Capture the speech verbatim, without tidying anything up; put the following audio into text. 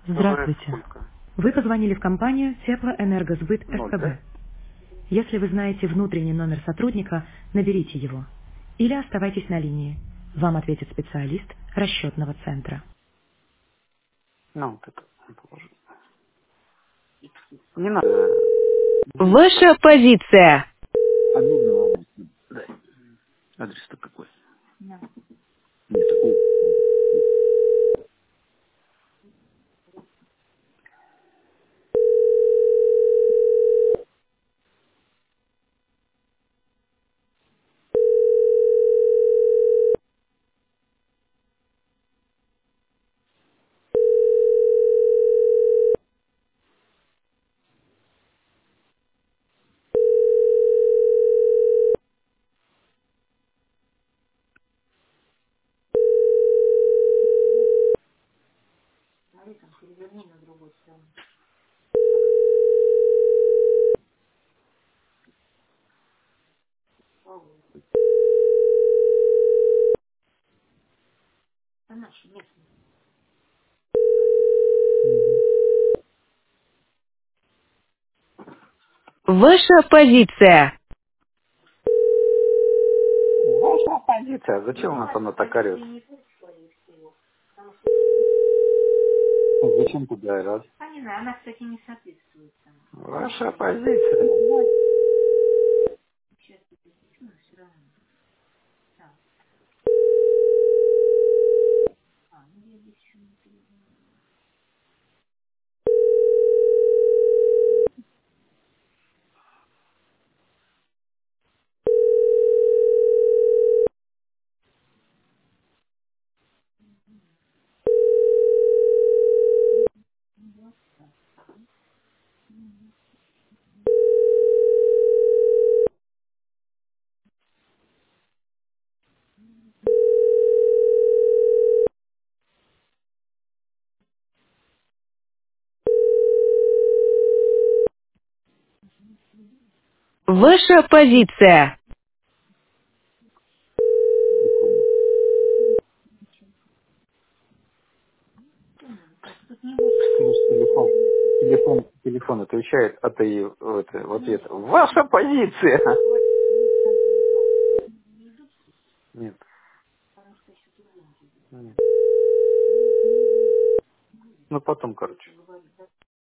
ВВС Здравствуйте. сколько? Вы позвонили в компанию Теплоэнергосбыт Ноль, да? СПБ. Если вы знаете внутренний номер сотрудника, наберите его. Или оставайтесь на линии. Вам ответит специалист расчетного центра. Ну, вот это положи. Не надо. Ваша позиция. Обидного адрес. Дай. Адрес-то какой? Нет, такой. Мгм. Ваша позиция. Ваша позиция. Зачем у нас она так орет? Зачем туда раз? Ваша позиция. Ваша позиция. Прикольно. Скажешь, телефон. Телефон, телефон отвечает, а ты это, в ответ. Ваша позиция. Нет. Нет. Ну потом, короче.